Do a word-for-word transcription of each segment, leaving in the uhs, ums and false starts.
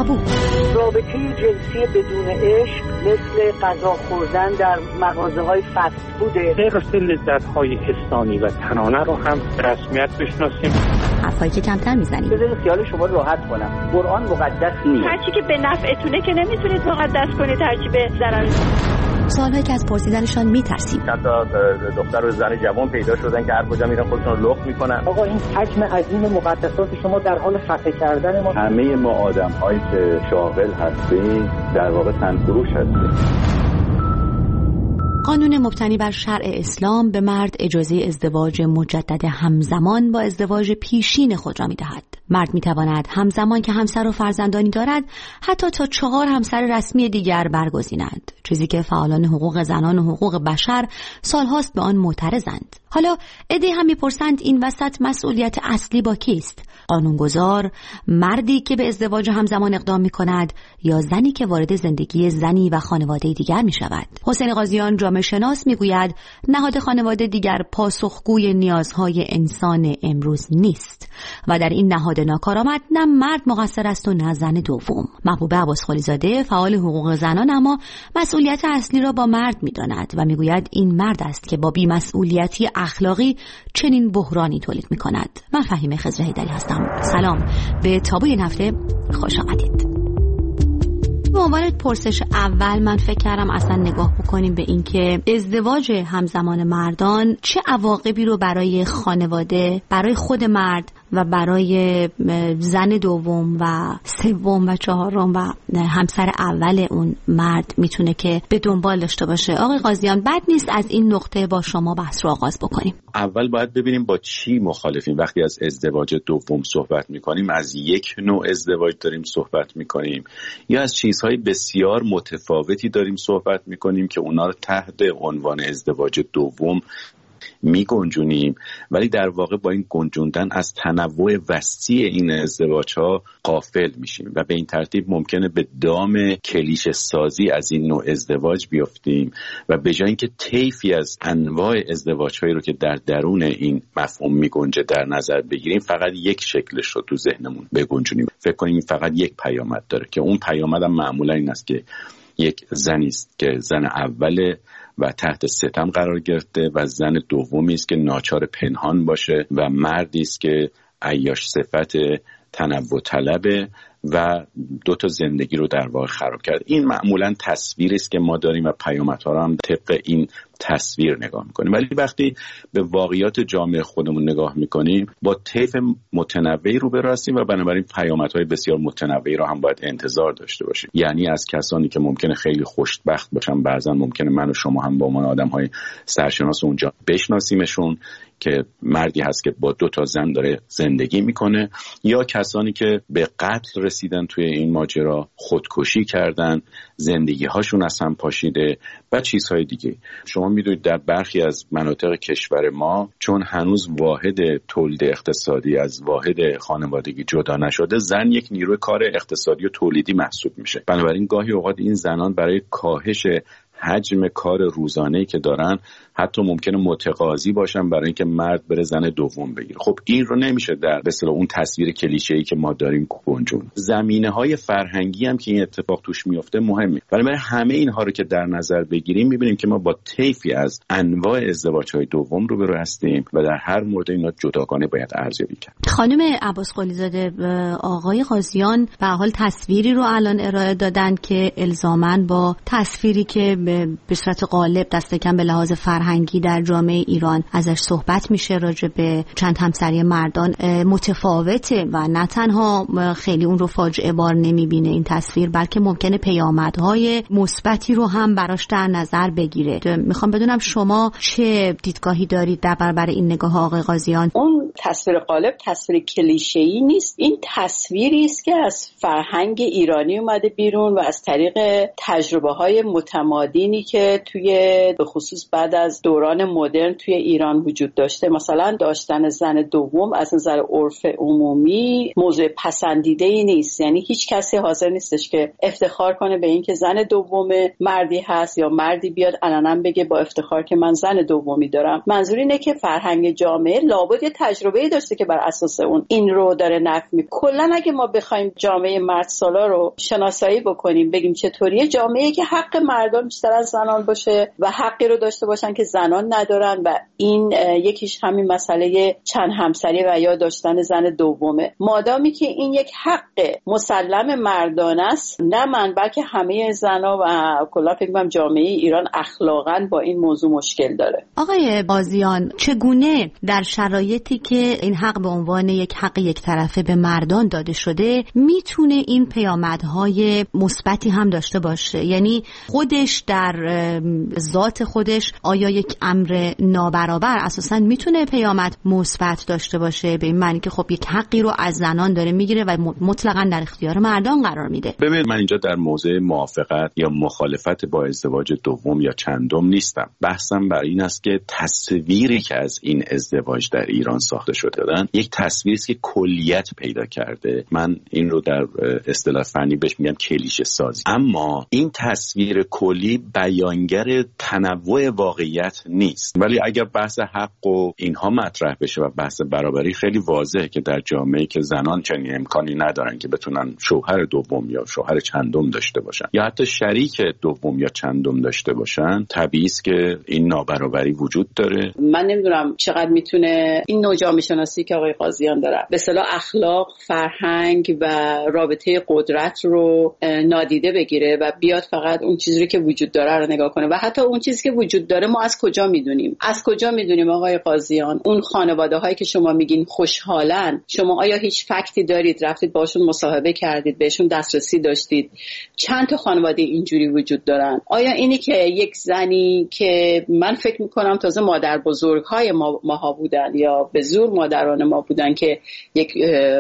تابو. رابطه جنسی بدون عشق مثل غذا خوردن در مغازه‌های فست فوده. حرص لذت‌های حسانی و تنانه رو هم رسمیت بشناسیم. حرفایی که کمتر میزنیم. بذارید خیال شما راحت کنم. قرآن مقدس نیست. هرچی که به نفعتونه که نمیتونید مقدس کنید، هرچی به ضرر. سوالایی که از پرسیدنشان میترسیم. چند تا دختر و زن جوان پیدا شدن که هر کجا میرن خودشون رو لخت میکنن. آقا این حجم عظیم مقدسات شما در حال خفه کردن ما. همه ما آدم‌هایی که شاغل هستیم در واقع تنفروش هستیم. قانون مبتنی بر شرع اسلام به مرد اجازه ازدواج مجدد همزمان با ازدواج پیشین خود را می‌دهد. مرد می‌تواند همزمان که همسر و فرزندانی دارد حتی تا چهار همسر رسمی دیگر برگزیند، چیزی که فعالان حقوق زنان و حقوق بشر سالهاست به آن معترضند. حالا عده‌ای هم می‌پرسند این وسط مسئولیت اصلی با کیست؟ قانونگذار، مردی که به ازدواج همزمان اقدام می‌کند یا زنی که وارد زندگی زنی و خانواده دیگر می‌شود؟ حسین قاضیان جامعه شناس میگوید نهاد خانواده دیگر پاسخگوی نیازهای انسان امروز نیست و در این نهاد ناکارآمد نه مرد مقصر است و نه زن دوم. محبوبه عباسخلی زاده فعال حقوق زنان اما مسئولیت اصلی را با مرد می‌داند و میگوید این مرد است که با بی‌مسئولیتی اخلاقی چنین بحرانی تولید می‌کند. من فهیمه خضر حیدری هستم. سلام، به تابوی این هفته خوش آمدید. به عنوان پرسش اول من فکر کردم اصلا نگاه بکنیم به این که ازدواج همزمان مردان چه عواقبی رو برای خانواده، برای خود مرد و برای زن دوم و سوم و چهارم و همسر اول اون مرد میتونه که به دنبال داشته باشه. آقای قاضیان، بد نیست از این نقطه با شما بحث رو آغاز بکنیم. اول باید ببینیم با چی مخالفیم. وقتی از ازدواج دوم صحبت میکنیم از یک نوع ازدواج داریم صحبت میکنیم یا از چیزهای بسیار متفاوتی داریم صحبت میکنیم که اونا رو تحت عنوان ازدواج دوم می گنجونیم، ولی در واقع با این گنجوندن از تنوع وسیع این ازدواج ها غافل میشیم و به این ترتیب ممکنه به دام کلیشه سازی از این نوع ازدواج بیافتیم و به جای اینکه طیفی از انواع ازدواج هایی رو که در درون این مفهوم می گنجه در نظر بگیریم فقط یک شکلش رو تو ذهنمون بگنجونیم. فکر کنیم فقط یک پیامد داره که اون پیامد هم معمولا این است که یک زنی است که زن اوله و تحت ستم قرار گرفته و زن دومی است که ناچار پنهان باشه و مردی است که عیاش صفت تنوع طلبه و دو تا زندگی رو در واقع خراب کرد. این معمولا تصویری است که ما داریم و پیامدها رو هم طبق این تصویر نگاه میکنیم. ولی وقتی به واقعیات جامعه خودمون نگاه میکنیم با طیف متنوعی روبرو هستیم و بنابراین پیامدهای بسیار متنوعی رو هم باید انتظار داشته باشیم. یعنی از کسانی که ممکنه خیلی خوشبخت باشن، بعضا ممکنه من و شما هم با عنوان آدم‌های سرشناس اونجا بشناسیمشون که مردی هست که با دو تا زن داره زندگی میکنه، یا کسانی که به قتل رسیدن توی این ماجرا، خودکشی کردن، زندگی هاشون از هم پاشیده و چیزهای دیگه. شما میدونید در برخی از مناطق کشور ما چون هنوز واحد تولید اقتصادی از واحد خانوادگی جدا نشده، زن یک نیروی کار اقتصادی و تولیدی محسوب میشه. بنابراین گاهی اوقات این زنان برای کاهش حجم کار روزانه‌ای که دارن حتی ممکنه متقاضی باشن برای اینکه مرد بره زن دوم بگیره. خب این رو نمیشه در به اصطلاح اون تصویر کلیشه‌ای که ما داریم گنجون. زمینه‌های فرهنگی هم که این اتفاق توش میفته مهمه. ولی همه اینها رو که در نظر بگیریم می‌بینیم که ما با طیفی از انواع ازدواج‌های دوم روبرو هستیم و در هر مورد اینا جداگانه باید ارزیابی کرد. خانم عباسخلی زاده، آقای قاضیان به حال تصویری رو الان ارائه دادن که الزاماً با تصویری که به صورت غالب دست کم به لحاظ فرهنگی در جامعه ایران ازش صحبت میشه راجع به چند همسری مردان متفاوته و نه تنها خیلی اون رو فاجعه بار نمیبینه این تصویر، بلکه ممکنه پیامدهای مثبتی رو هم براش در نظر بگیره. میخوام بدونم شما چه دیدگاهی دارید در برابر این نگاه آقای قاضیان؟ اون تصویر غالب تصویر کلیشه‌ای نیست، این تصویری است که از فرهنگ ایرانی اومده بیرون و از طریق تجربه‌های متمادینی که توی به خصوص بعد از دوران مدرن توی ایران وجود داشته. مثلا داشتن زن دوم از نظر عرف عمومی موضوع پسندیده‌ای نیست، یعنی هیچ کسی حاضر نیستش که افتخار کنه به این که زن دوم مردی هست یا مردی بیاد علنا بگه با افتخار که من زن دومی دارم. منظور اینه که فرهنگ جامعه لابد یه تجربه‌ای داشته که بر اساس اون این رو داره نقد میکنه. کلا اگه ما بخوایم جامعه مرد سالار رو شناسایی بکنیم، بگیم چطوریه جامعه‌ای که حق مردان بیشتر از زنان باشه و حقی رو داشته باشن که زنان ندارن و این یکیش همین مسئله چند همسری و یا داشتن زن دومه. مادامی که این یک حق مسلم مردان است، نه من بلکه همه زنا و کلا فکر کنم جامعه ایران اخلاقاً با این موضوع مشکل داره. آقای قاضیان، چگونه در شرایطی که این حق به عنوان یک حق یک طرفه به مردان داده شده میتونه این پیامدهای مثبتی هم داشته باشه؟ یعنی خودش در ذات خودش آیا یک امر نابرابر اساساً میتونه پیامد مثبت داشته باشه، به این معنی که خب یک حقی رو از زنان داره میگیره و مطلقاً در اختیار مردان قرار میده؟ ببین، من اینجا در موضع موافقت یا مخالفت با ازدواج دوم یا چندم نیستم. بحثم بر این است که تصویری که از این ازدواج در ایران ساخته شده دارن یک تصویری است که کلیت پیدا کرده. من این رو در اصطلاح فنی بهش میگم کلیشه سازی. اما این تصویر کلی بیانگر تنوع واقعیت نیست. ولی اگر بحث حق و اینها مطرح بشه و بحث برابری، خیلی واضحه که در جامعه‌ای که زنان چنین امکانی ندارن که بتونن شوهر دوم یا شوهر چندم داشته باشن یا حتی شریک دوم یا چندم داشته باشن، طبیعی است که این نابرابری وجود داره. من نمیدونم چقدر میتونه این نوع جامعه شناسی که آقای قاضیان داره به اصطلاح اخلاق، فرهنگ و رابطه قدرت رو نادیده بگیره و بیاد فقط اون چیزی که وجود داره رو نگاه کنه. و حتی اون چیزی که وجود داره ما از کجا میدونیم؟ از کجا میدونیم آقای قاضیان؟ اون خانواده هایی که شما میگین خوشحالن، شما آیا هیچ فکتی دارید؟ رفتید باشون مصاحبه کردید، بهشون دسترسی داشتید؟ چند تا خانواده اینجوری وجود دارن؟ آیا اینی که یک زنی که من فکر میکنم تازه مادر بزرگهای ما ماها بودن یا به زور مادران ما بودن که یک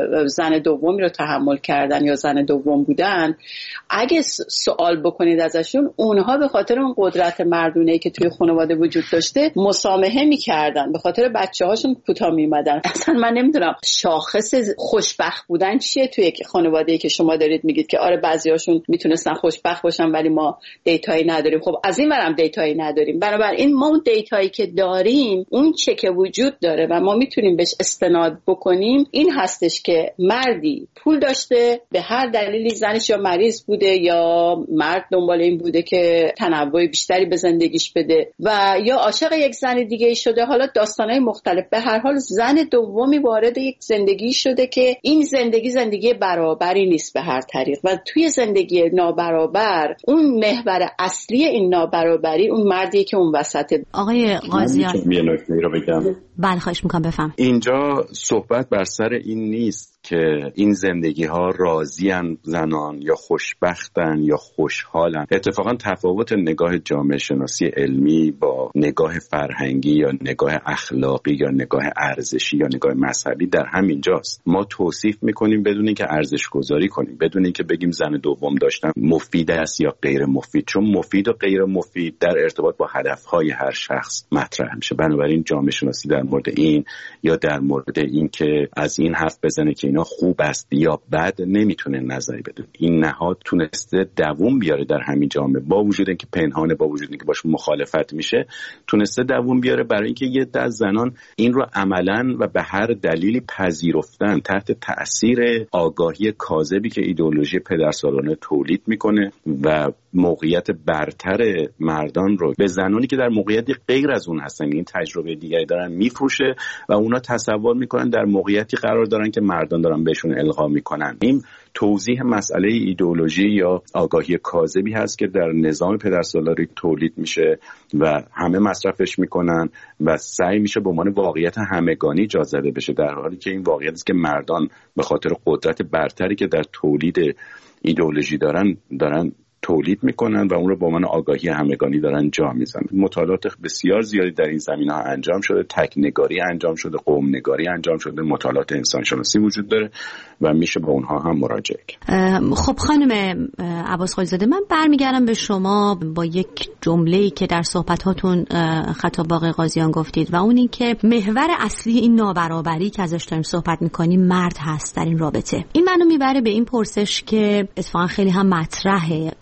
زن دومی رو تحمل کردن یا زن دوم بودن، اگه سوال بکنید ازشون، اونها به خاطر اون قدرت مردونه‌ای که توی خانواده وجود داشته مسامحه میکردن، به خاطر بچه‌هاشون کوتاه میومدن. اصلا من نمیدونم شاخص خوشبخت بودن چیه توی یک خانواده‌ای که شما دارید میگید که آره بعضیاشون میتونستن خوشبخت باشن ولی ما دیتایی نداریم. خب از این ورم دیتایی نداریم. بنابراین ما اون دیتایی که داریم، اون چه که وجود داره و ما میتونیم بهش استناد بکنیم، این هستش که مردی پول داشته، به هر دلیلی زنش یا مریض بوده یا مرد دنبال این بوده که تنوع بیشتری به زندگیش بده و یا عاشق یک زن دیگه شده. حالا داستانهای مختلف، به هر حال زن دومی وارد یک زندگی شده که این زندگی زندگی برابری نیست به هر طریق و توی زندگی نابرابر اون محور اصلی این نابرابری اون مردی که اون وسطه. آقای قاضیان یه نکته رو بگم. بله خواهش میکنم بفهم. اینجا صحبت بر سر این نیست که این زندگی ها راضیان زنان یا خوشبختن یا خوشحالن. اتفاقا تفاوت نگاه جامعه شناسی علمی با نگاه فرهنگی یا نگاه اخلاقی یا نگاه ارزشی یا نگاه مذهبی در همین جاست. ما توصیف میکنیم بدون اینکه ارزش گذاری کنیم، بدون اینکه بگیم زن دوم داشتن مفید است یا غیر مفید، چون مفید و غیر مفید در ارتباط با هدفهای هر شخص مطرح میشه. بنابراین جامعه شناسی در مورد این یا در مورد این که از این حرف بزنه که اینا خوب است یا بد نمیتونه نظری بده. این نهاد تونسته دووم بیاره در همین جامعه، با وجود اینکه پنهانه، با وجود اینکه باش مخالفت میشه، تونسته دووم بیاره برای اینکه یه عده از زنان این رو عملاً و به هر دلیلی پذیرفتن تحت تأثیر آگاهی کاذبی که ایدئولوژی پدرسالارانه تولید میکنه و موقعیت برتر مردان رو به زنانی که در موقعیتی غیر از اون هستن، این تجربه دیگری دارن میفروشه و اونا تصور میکنن در موقعیتی قرار دارن که مردان دارن بهشون القا میکنن. این توضیح مسئله ایدئولوژی یا آگاهی کاذبی هست که در نظام پدرسالاری تولید میشه و همه مصرفش میکنن و سعی میشه به عنوان واقعیت همگانی جا زده بشه، در حالی که این واقعیت است که مردان به خاطر قدرت برتری که در تولید ایدئولوژی دارن دارن تولید میکنن و اون رو با من آگاهی همگانی دارن جا میزنن. مطالعات بسیار زیادی در این زمینه ها انجام شده، تکنگاری انجام شده، قوم نگاری انجام شده، مطالعات انسان شناسی وجود داره و میشه با اونها هم مراجعه کرد. خب خانم عباس قاضی‌زاده، من برمیگردم به شما با یک جمله‌ای که در صحبتاتون خطاب با آقای قاضیان گفتید و اون این که محور اصلی این نابرابری که ازش داریم صحبت میکنیم مرد هست در این رابطه. این منو میبره به این پرسش که اتفاقا خیلی هم مطرحه. در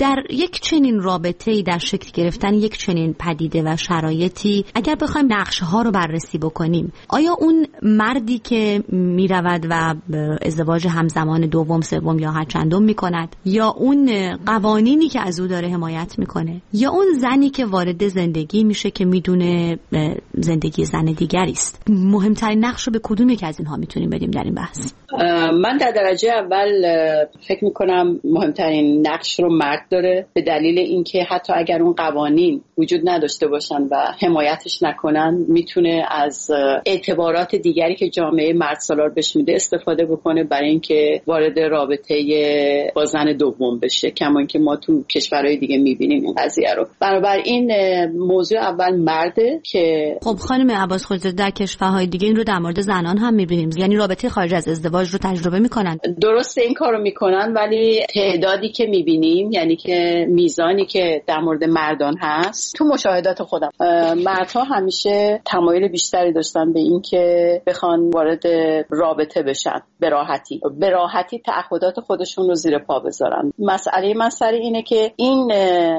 در یک چنین رابطه‌ای، در شکل گرفتن یک چنین پدیده و شرایطی، اگر بخوایم نقش‌ها رو بررسی بکنیم، آیا اون مردی که میرود و ازدواج همزمان دوم، سوم یا هر چندم میکند، یا اون قوانینی که از او داره حمایت میکنه، یا اون زنی که وارد زندگی میشه که میدونه زندگی زن دیگری است، مهمترین نقش رو به کدوم یک از اینها میتونیم بدیم در این بحث؟ من در درجه اول فکر میکنم مهمترین نقش رو مرد داره، به دلیل اینکه حتی اگر اون قوانین وجود نداشته باشن و حمایتش نکنن، میتونه از اعتبارات دیگری که جامعه مرد سالار بهش میده استفاده بکنه برای اینکه وارد رابطه با زن دوم بشه، کما اینکه ما تو کشورهای دیگه میبینیم این قضیه رو. بنابراین موضوع اول مرده که خب خانم عباس خلیزاده، در کشورهای دیگه این رو در مورد زنان هم میبینیم، یعنی رابطه خارج از ازدواج رو تجربه میکنن. درسته این کارو میکنن، ولی تعدادی که میبینیم، یعنی که میزانی که در مورد مردان هست، تو مشاهدات خودم مردها همیشه تمایل بیشتری داشتن به این که بخوان وارد رابطه بشن به راحتی به راحتی تعهدات خودشون رو زیر پا بذارن. مسئله من سر اینه که این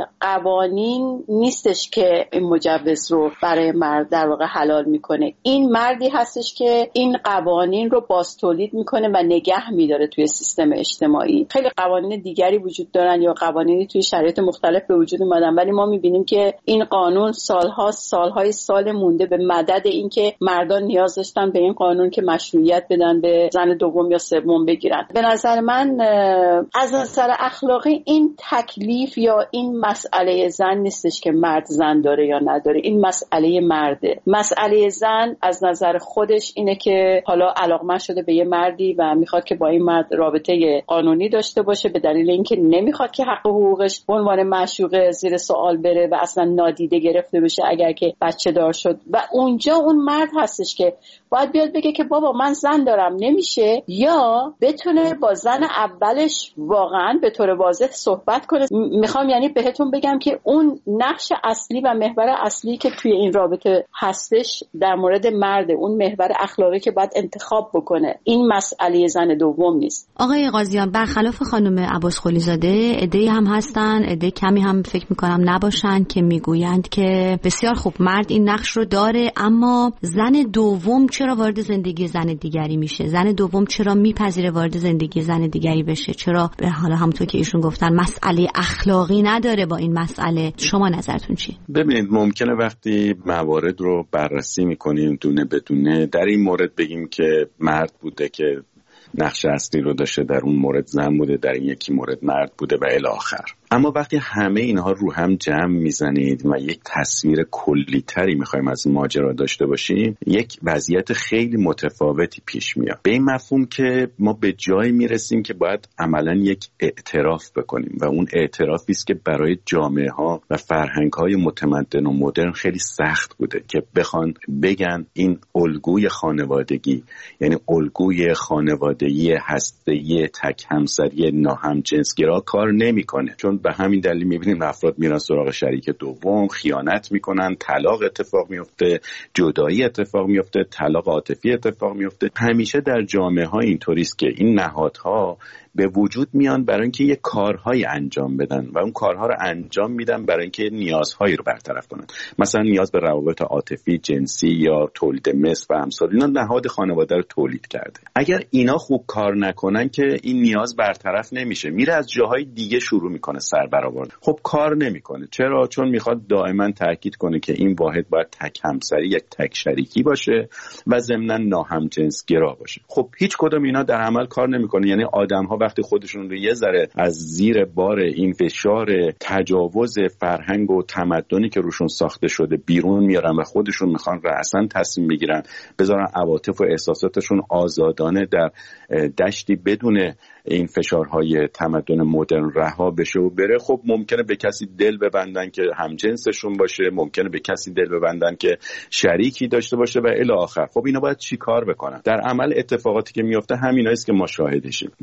قوانین نیستش که این مجوز رو برای مرد در واقع حلال میکنه، این مردی هستش که این قوانین رو باز تولید میکنه و نگه میداره توی سیستم اجتماعی. خیلی قوانین دیگری وجود دارن یا قوانینی توی شرایط مختلف به وجود اومدن، ولی ما میبینیم که این قانون سالها سالهای سال مونده به مدد اینکه مردان نیاز داشتن به این قانون که مشروعیت بدن به زن دوم یا سوم بگیرن. به نظر من از نظر اخلاقی این تکلیف یا این مسئله زن نیستش که مرد زن داره یا نداره، این مسئله مرده. مسئله زن از نظر خودش اینه که حالا علاقمند شده به یه مردی و میخواد که با این مرد رابطه قانونی داشته باشه، به دلیل اینکه نمیخواد که حق حقوقش به عنوان معشوقه زیر سوال بره و اصلا نادیده گرفته بشه اگر که بچه دار شد. و اونجا اون مرد هستش که باید بیاد بگه که بابا من زن دارم نمیشه، یا بتونه با زن اولش واقعا به طور واضح صحبت کنه. میخوام یعنی بهتون بگم که اون نقش اصلی و محور اصلی که توی این رابطه هستش در مورد مرد، اون محور اخلاقی که باید انتخاب بکنه، این مسئله زن دوم نیست. آقای قاضیان، برخلاف خانم عباس خلیزاده، عده‌ای هم هستن، عده کمی هم فکر میکنم نباشن، که میگویند که بسیار خوب مرد این نقش رو داره، اما زن دوم چرا وارد زندگی زن دیگری میشه؟ زن دوم چرا میپذیره وارد زندگی زن دیگری بشه؟ چرا حالا همونطور که ایشون گفتن مسئله اخلاقی نداره با این مسئله؟ شما نظرتون چیه؟ ببینید، ممکنه وقتی موارد رو بررسی میکنیم دونه بدونه در این مورد بگیم که مرد بوده که نقش اصلی رو داشته، در اون مورد زن بوده، در این یکی مورد مرد بوده و الی آخر. اما وقتی همه اینها رو هم جمع میزنید و یک تصویر کلی تری میخوایم از ماجرا داشته باشیم، یک وضعیت خیلی متفاوتی پیش میاد. به این مفهوم که ما به جایی میرسیم که باید عملا یک اعتراف بکنیم و اون اعترافی است که برای جامعه ها و فرهنگ های متمدن و مدرن خیلی سخت بوده که بخوان بگن این الگوی خانوادگی، یعنی الگوی خانوادگی هسته‌ای تک همسری ناهمجنسگرا کار نمیکنه. چون به همین دلیل میبینیم افراد میرن سراغ شریک دوم، خیانت میکنن، طلاق اتفاق میفته، جدایی اتفاق میفته، طلاق عاطفی اتفاق میفته. همیشه در جامعه ها اینطوری است که این نهادها به وجود میان برای اینکه یه کارهایی انجام بدن و اون کارها رو انجام میدن برای اینکه نیازهایی رو برطرف کنن. مثلا نیاز به روابط عاطفی، جنسی یا تولید مثل و امثال، اینا نهاد خانواده رو تولید کرده. اگر اینا خوب کار نکنن که این نیاز برطرف نمیشه، میره از جاهای دیگه شروع میکنه سر برآوردن. خب کار نمیکنه. چرا؟ چون میخواد دائما تاکید کنه که این واحد باید تک همسری، یک تک شریکی باشه و ضمن ناهمجنسگرا باشه. خب هیچ کدوم اینا در عمل کار نمیکنه. یعنی آدم‌ها وقتی خودشون رو یه ذره از زیر بار این فشار تجاوز فرهنگ و تمدنی که روشون ساخته شده بیرون میارن و خودشون میخوان رأساً تصمیم بگیرن بذارن عواطف و احساساتشون آزادانه در دشتی بدون این فشارهای تمدن مدرن رها بشه و بره، خب ممکنه به کسی دل ببندن که همجنسشون باشه، ممکنه به کسی دل ببندن که شریکی داشته باشه و الی آخر. خب اینا باید چی کار بکنن؟ در عمل اتفاقاتی که میفته همیناییست که ما شاهدشیم، منجر به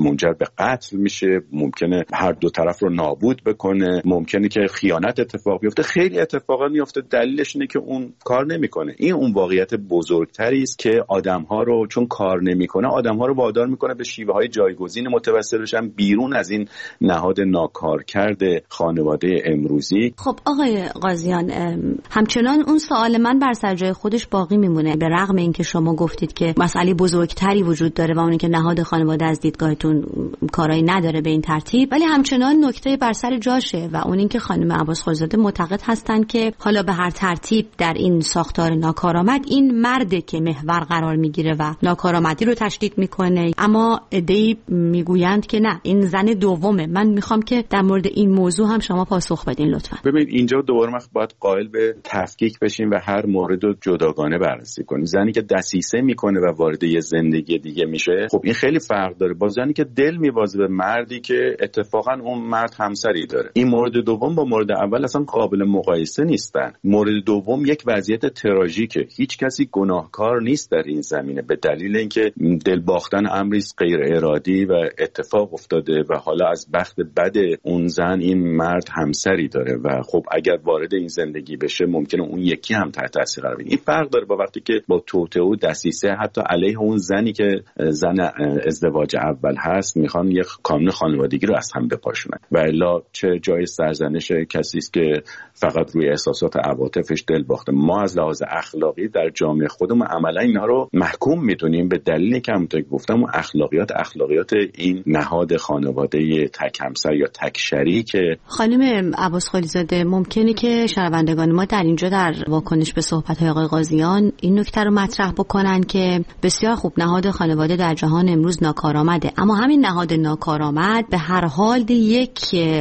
به قتل میشه، ممکنه هر دو طرف رو نابود بکنه، ممکنه که خیانت اتفاق بیفته، خیلی اتفاقا میفته. دلیلش اینه که اون کار نمیکنه. این اون واقعیت بزرگتری است که آدم‌ها رو چون کار نمیکنه، آدم‌ها رو وادار میکنه به شیوه‌های جایگزین متوسل بشن بیرون از این نهاد ناکارکرد خانواده امروزی. خب آقای قاضیان، همچنان اون سوال من بر سر جای خودش باقی میمونه، به رغم اینکه شما گفتید که مسئله بزرگتری وجود داره و اون که نهاد خانواده از دیدگاهتون کارایی نداره به این ترتیب، ولی همچنان نکته بر سر جاشه و اون اینکه خانم عباس خلیزاده معتقد هستن که حالا به هر ترتیب در این ساختار ناکارآمد این مرده که محور قرار میگیره و ناکارآمدی رو تشدید میکنه، اما عده‌ای میگویند که نه، این زن دومه. من میخوام که در مورد این موضوع هم شما پاسخ بدین لطفا. ببینید اینجا دوباره ما باید قائل به تفکیک بشیم و هر مورد رو جداگانه بررسی کنیم. زنی که دسیسه میکنه و وارد یه زندگی دیگه میشه، خب این خیلی فرق داره با زنی که دل میوازه به مردی که اتفاقا اون مرد همسری داره. این مورد دوم با مورد اول اصلا قابل مقایسه نیستن. مورد دوم یک وضعیت تراژیکه، هیچ کسی گناهکار نیست در این زمینه به دلیل اینکه دل باختن امری غیر ارادی و اتفاق افتاده و حالا از بخت بد اون زن این مرد همسری داره و خب اگر وارد این زندگی بشه ممکنه اون یکی هم تحت تاثیر قرار بگیره. این فرق داره با وقتی که با توطئه و دسیسه حتی علیه اون زنی که زن ازدواج اول هست میخوان یک کانون خانوادگی رو از هم بپاشونن و الا چه جای سرزنش کسی است که فقط روی احساسات و عواطفش دل باخته. ما از لحاظ اخلاقی در جامعه خودمون عملا اینا رو محکوم میدونیم به دلیلی که همونطور که گفتم اون اخلاقیات اخلاقیات این نهاد خانواده تک همسر یا تک شریکه. خانم عباس خلیزاده، ممکنه که شنوندگان ما در اینجا در واکنش به صحبت‌های آقای قاضیان این نکته رو مطرح بکنن که بسیار خوب نهاد خانواده در جهان امروز ناکارآمده، اما همین نهاد ناکارآمد به هر حال یک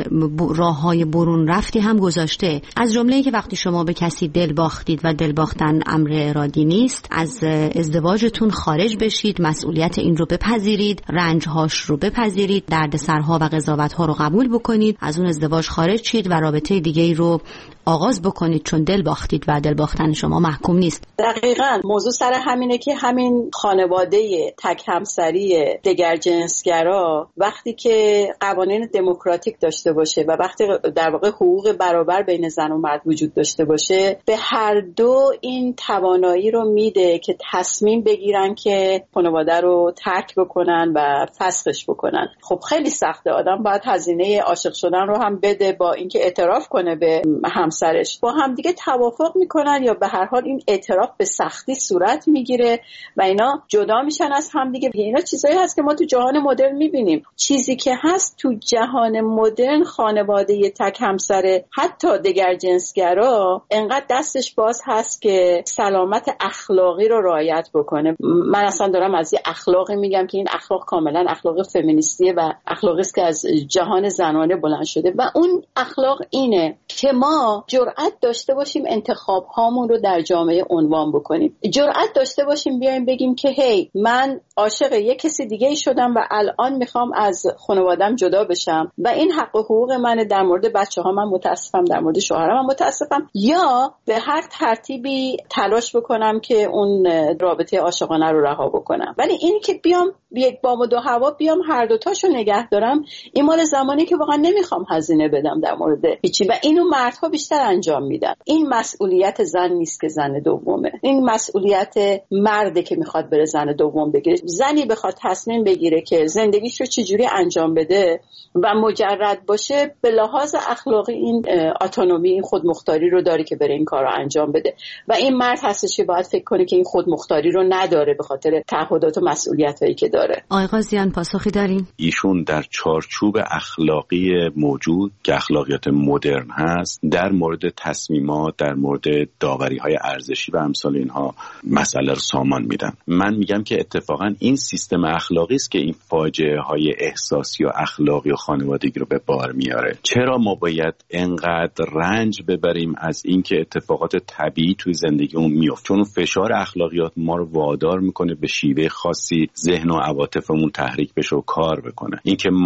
راه‌های برون رفتی هم گذاشته، از جمله اینکه وقتی شما به کسی دل باختید و دل باختن امر ارادی نیست، از ازدواجتون خارج بشید، مسئولیت این رو بپذیرید، رنج‌هاش رو بپذیرید، دردسرها و قضاوت‌ها رو قبول بکنید، از اون ازدواج خارج شید و رابطه دیگه‌ای رو آغاز بکنید چون دل باختید و دل باختن شما محکوم نیست. دقیقاً موضوع سر همینه که همین خانواده تک همسری دگر جنسگرا وقتی که قوانین دموکراتیک داشته باشه و وقتی در واقع حقوق برابر بین زن و مرد وجود داشته باشه، به هر دو این توانایی رو میده که تصمیم بگیرن که خانواده رو ترک بکنن و فسخش بکنن. خب خیلی سخته، آدم باید هزینه عاشق شدن رو هم بده با اینکه اعتراف کنه به همسرش، با هم دیگه توافق میکنن یا به هر حال این اعتراف به سختی صورت میگیره و اینا جدا میشن از هم دیگه. اینا چیزایی هست که ما تو جهان مدرن میبینیم. چیزی که هست تو جهان مدرن، خانواده تک همسر حتی دگر جنسگرا انقدر دستش باز هست که سلامت اخلاقی رو رعایت بکنه. من اصلا دارم از یه اخلاقی میگم که این اخلاق کاملا اخلاق فمینیستیه و اخلاقی است که از جهان زنانه بلند شده و اون اخلاق اینه که ما جرأت داشته باشیم انتخاب هامون رو در جامعه عنوان بکنیم، جرأت داشته باشیم بیایم بگیم که هی من عاشق یک کسی دیگه شدم و الان میخوام از خانوادم جدا بشم و این حق و حقوق منه. در مورد بچه‌ها من متاسفم، در مورد شوهرم من متاسفم، یا به هر ترتیبی تلاش بکنم که اون رابطه عاشقانه رو رها بکنم. ولی این که بیام یک بام و دو هوا بیام هر دو تاشو نگه دارم، این مال زمانی که واقعا نمیخوام هزینه بدم در مورد هیچی و اینو مردها بیشتر انجام میدن. این مسئولیت زن نیست که زن دومه، این مسئولیت مرده که میخواد بره زن دوم بگیره. زنی بخواد تصمیم بگیره که زندگیش رو چجوری انجام بده و مجرد باشه، به لحاظ اخلاقی این اتونومی، این خودمختاری رو داره که بره این کار رو انجام بده و این مرد هستش که باید فکر کنه که این خودمختاری رو نداره به خاطر تعهدات و مسئولیتایی که داره. آقای قاضیان پاسخی دارین؟ ایشون در چارچوب اخلاقی موجود که اخلاقیات مدرن هست در مورد تصمیمات، در مورد داوری‌های ارزشی و امثال اینها مسئله رو سامان میدن. من میگم که اتفاقا این سیستم اخلاقی است که این فاجعه‌های احساسی و اخلاقی و خانوادگی رو به بار میاره. چرا ما باید انقدر رنج ببریم از اینکه اتفاقات طبیعی توی زندگیمون میفته؟ چون فشار اخلاقیات ما رو وادار میکنه به شیوه خاصی ذهن و عواطفمون تحریک بشه و کار بکنه. اینکه ما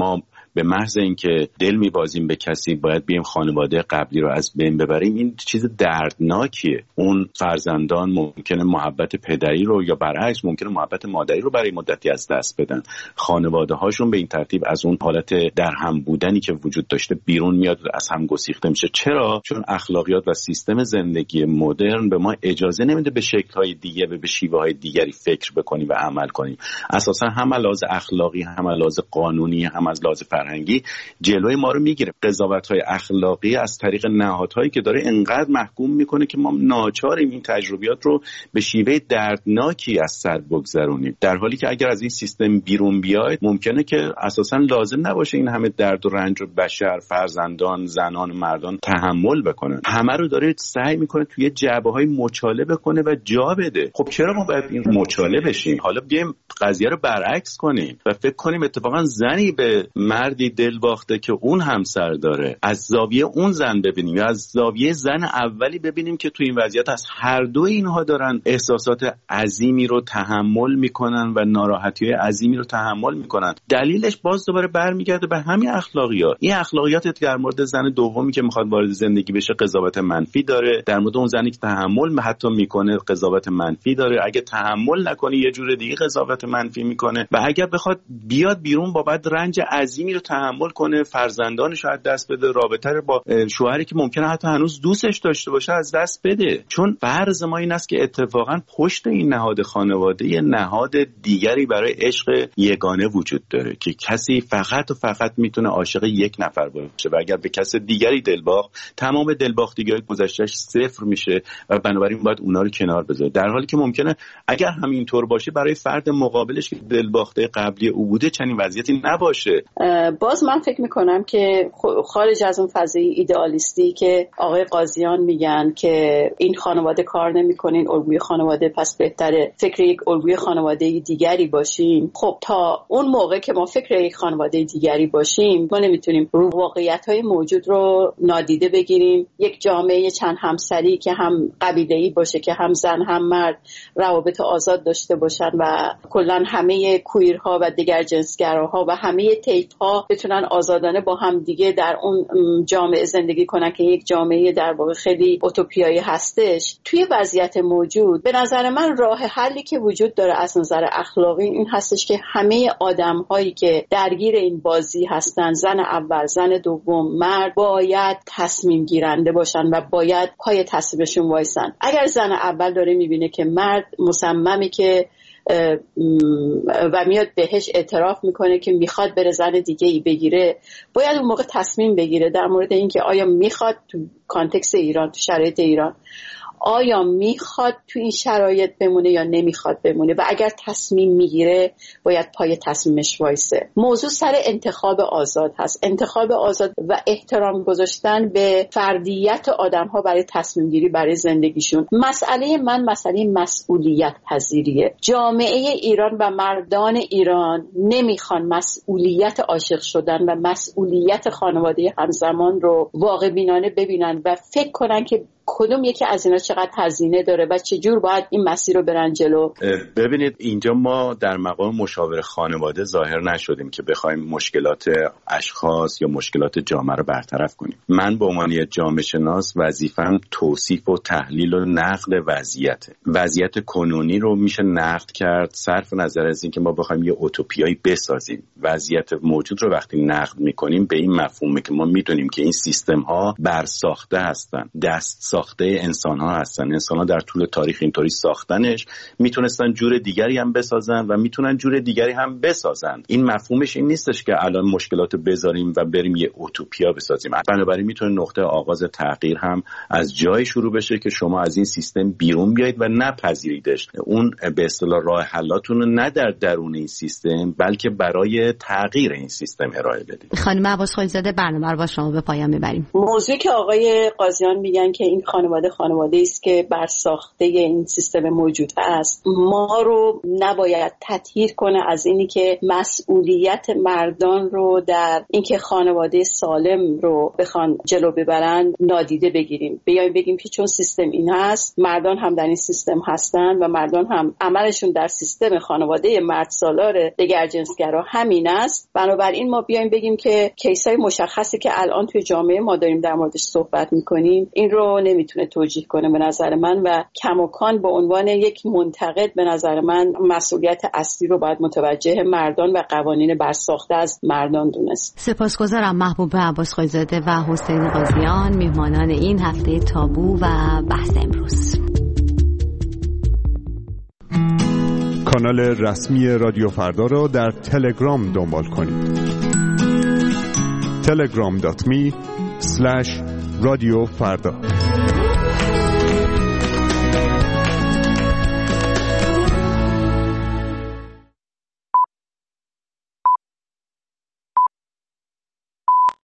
به محض اینکه دل میبازیم به کسی باید بیم خانواده قبلی رو از بین ببریم، این چیز دردناکیه. اون فرزندان ممکنه محبت پدری رو یا برعکس ممکنه محبت مادری رو برای مدتی از دست بدن. خانواده هاشون به این ترتیب از اون حالت درهم بودنی که وجود داشته بیرون میاد، از هم گسیخته میشه. چرا؟ چون اخلاقیات و سیستم زندگی مدرن به ما اجازه نمیده به شکل‌های دیگه و به شیوه‌های دیگری فکر بکنیم و عمل کنیم. اساسا هم از لحاظ اخلاقی، هم از لحاظ قانونی، هم از لحاظ فرهنگی جلوی ما رو میگیره. قضاوت‌های اخلاقی از طریق نهادهایی که داره انقدر محکوم میکنه که ما ناچاریم این تجربیات رو به شیوه دردناکی از سر بگذرونیم، در حالی که اگر از این سیستم بیرون بیاید ممکنه که اساسا لازم نباشه این همه درد و رنج رو بشر، فرزندان، زنان، مردان تحمل بکنن. همه رو داره سعی میکنه توی جعبه‌های مچاله بکنه و جا بده. خب چرا ما باید این مچاله بشیم؟ حالا بیایم قضیه رو برعکس کنیم و فکر کنیم اتفاقا زنی به مردی دل باخته که اون همسر داره، از زاویه اون زن ببینیم یا از زاویه زن اولی ببینیم که توی این وضعیت از هر دو اینها دارن احساسات عظیمی رو تحمل میکنن و ناراحتی‌های عظیمی رو تحمل میکنن. دلیلش باز دوباره برمیگرده به همین اخلاقیات. این اخلاقیات در مورد زن دومی که میخواد وارد زندگی بشه قضاوت منفی داره، در مورد اون زنی که تحمل حتی میکنه قضاوت منفی داره، اگه تحمل نکنه یه جور دیگه قضاوت منفی میکنه و اگر بخواد بیاد بیرون با بعد رنج عظیمی رو تحمل کنه، فرزندانش رو از دست بده، رابطه رو با شوهری که ممکنه حتی هنوز دوستش داشته باشه از دست بده. چون فرض ما این است که اتفاقا پشت این نهاد خانواده یه نهاد دیگری برای عشق یگانه وجود داره که کسی فقط و فقط میتونه عاشق یک نفر باشه و اگر به کس دیگری دلباخت تمام دلباختگی‌های گذشته‌اش صفر میشه و بنابراین باید اونا رو کنار بذاره، در حالی که ممکنه اگر همینطور باشه برای فرد مقابلش که دلباخته قبلی او بوده چنین وضعیتی نباشه. باز من فکر میکنم که خارج از اون فضای ایدئالیستی که آقای قاضیان میگن که این خانواده کار نمیکنه، این الگوی خانواده، پس بهتره فکر یک الگوی خانواده دیگری باشیم. خب تا اون موقع که ما فکر یک خانواده دیگری باشیم ما نمیتونیم رو واقعیت‌های موجود رو نادیده بگیریم. یک جامعه چند همسری که هم قبیله‌ای باشه که هم زن هم مرد روابط آزاد داشته باشن و کلاً همه کویرها و دیگر جنسگراها و همه طیف‌ها بتونن آزادانه با هم دیگه در اون جامعه زندگی کنن که یک جامعه در واقع خیلی اوتوپیایی هستش. توی وضعیت موجود به نظر من راه حلی که وجود داره از نظر اخلاقی این هستش که همه آدم‌هایی که درگیر این بازی هستن، زن اول، زن دوم، مرد، باید تصمیم گیرنده باشن و باید پای تصمیمشون وایسن. اگر زن اول داره میبینه که مرد مصممه که و میاد بهش اعتراف میکنه که میخواد بره زن دیگه ای بگیره، باید اون موقع تصمیم بگیره در مورد اینکه آیا میخواد تو کانتکست ایران، تو شرایط ایران، آیا میخواد تو این شرایط بمونه یا نمیخواد بمونه و اگر تصمیم میگیره باید پای تصمیمش وایسه. موضوع سر انتخاب آزاد هست، انتخاب آزاد و احترام گذاشتن به فردیت آدم‌ها برای تصمیم گیری برای زندگیشون. مسئله من مسئله مسئولیت پذیریه. جامعه ایران و مردان ایران نمیخوان مسئولیت عاشق شدن و مسئولیت خانواده همزمان رو واقع بینانه ببینن و فکر کنن که کدوم یکی از اینا چقدر هزینه داره و چجور باید این مسیر رو برن جلو. ببینید اینجا ما در مقام مشاور خانواده ظاهر نشدیم که بخوایم مشکلات اشخاص یا مشکلات جامعه رو برطرف کنیم. من به عنوان یک جامعه شناس وظیفه‌م توصیف و تحلیل و نقد وضعیته. وضعیت کنونی رو میشه نقد کرد صرف نظر از اینکه ما بخوایم یه اوتوپیایی بسازیم. وضعیت موجود رو وقتی نقد میکنیم به این مفهومه که ما میدونیم که این سیستم ها برساخته هستن، دست ساخته انسان ها هستن. انسان ها در طول تاریخ اینطوری ساختنش میتونستن جور دیگری هم بسازن و میتونن جور دیگری هم بسازن. این مفهومش این نیستش که الان مشکلات بذاریم و بریم یه اوتوپیا بسازیم. بنابراین میتونه نقطه آغاز تغییر هم از جای شروع بشه که شما از این سیستم بیرون بیایید و نپذیریدش. اون به اصطلاح راه حلاتون رو نه در درون این سیستم بلکه برای تغییر این سیستم ارائه بدید. خانم عباس خلیل‌زاده برنامه رو با شما به پایان میبریم. موضوعی که آقای قاضیان میگن که این خانواده خانواده است که بر ساخته این سیستم موجود است ما رو نباید تطهیر کنه از اینی که مسئولیت مردان رو در اینکه خانواده سالم رو بخوان جلو ببرن نادیده بگیریم. بیایم بگیم که چون سیستم این هست مردان هم در این سیستم هستن و مردان هم عملشون در سیستم خانواده مرد سالار دگرجنسگرا همین است، بنابراین ما بیایم بگیم که کیسای مشخصی که الان توی جامعه ما داریم در موردش صحبت میکنیم این رو نمیتونه توجیه کنه به نظر من و کماکان به عنوان یک منتقد به نظر من مسئولیت اصلی رو باید متوجه مردان و قوانین برساخته از مردان دونست. سپاسگزارم محبوب عباس خایزاده و حسین قاضیان میهمانان این هفته تابو و بحث امروز. کانال رسمی رادیو فردا را در تلگرام دنبال کنید. تلگرام دات می اسلش رادیو فردا.